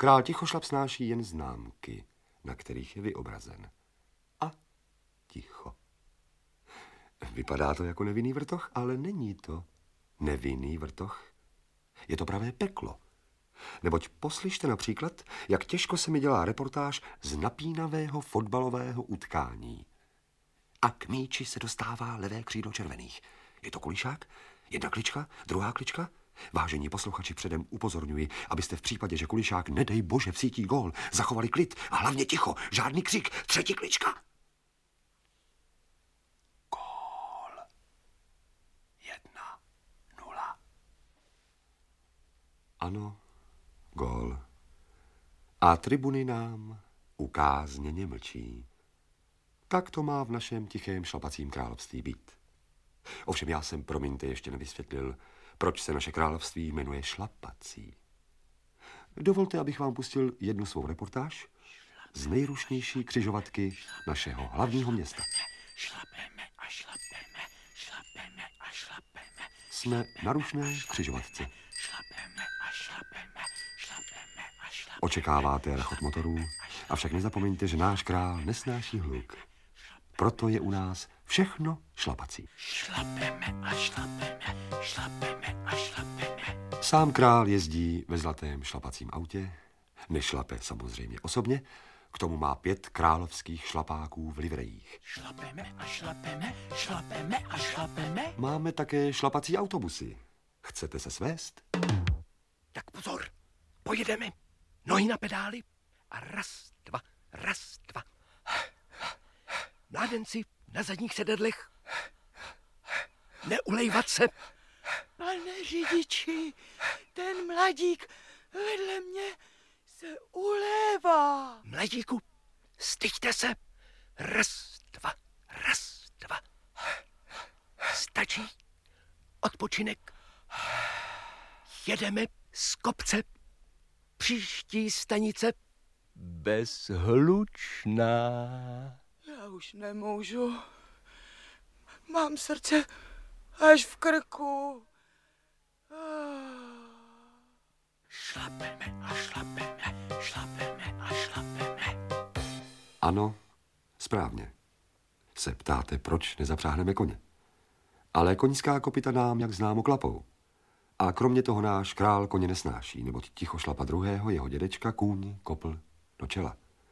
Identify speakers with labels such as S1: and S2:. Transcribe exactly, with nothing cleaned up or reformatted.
S1: Král tichošlap snáší jen známky, na kterých je vyobrazen. A ticho. Vypadá to jako nevinný vrtoch, ale není to nevinný vrtoch. Je to pravé peklo. Neboť poslyšte například, jak těžko se mi dělá reportáž z napínavého fotbalového utkání. A k míči se dostává levé křídlo červených. Je to kulišák? Jedna klička? Druhá klička? Vážení posluchači, předem upozorňuji, abyste v případě, že kulišák, nedej bože, vsítí gól, zachovali klid a hlavně ticho, žádný křik, třetí klička. Gól. Jedna, nula. Ano, gól. A tribuny nám ukázněně mlčí. Tak to má v našem tichém šlapacím království být. Ovšem já jsem, promiňte, ještě nevysvětlil, proč se naše království jmenuje šlapací. Dovolte, abych vám pustil jednu svou reportáž z nejrušnější křižovatky našeho hlavního města.
S2: Šlapeme a šlapeme, šlapeme a šlapeme.
S1: Jsme na rušné křižovatce.
S2: Šlapeme a šlapeme, šlapeme a šlapeme.
S1: Očekáváte rachot motorů, avšak nezapomeňte, že náš král nesnáší hluk. Proto je u nás všechno šlapací.
S2: Šlapeme a šlapeme, šlapeme a šlapeme.
S1: Sám král jezdí ve zlatém šlapacím autě, nešlape samozřejmě osobně, k tomu má pět královských šlapáků v livrejích.
S2: Šlapeme a šlapeme, šlapeme a šlapeme.
S1: Máme také šlapací autobusy. Chcete se svést?
S2: Tak pozor, pojedeme. Nohy na pedály a raz, dva, raz, dva. Mládenci na zadních sedadlech. Neulejvat se.
S3: Pane řidiči, ten mladík vedle mě se ulévá.
S2: Mladíku, styďte se. Raz, dva, raz, dva. Stačí. Odpočinek. Jedeme z kopce. Příští stanice Bezhlučná.
S3: Já už nemůžu. Mám srdce až v krku.
S2: Šlapeme a šlapeme, šlapeme a šlapeme.
S1: Ano, správně. Se ptáte, proč nezapřáhneme koně. Ale koňská kopyta nám, jak známo, klapou. A kromě toho náš král koně nesnáší, neboť ticho šlapa druhého jeho dědečka kůň kopl do čela.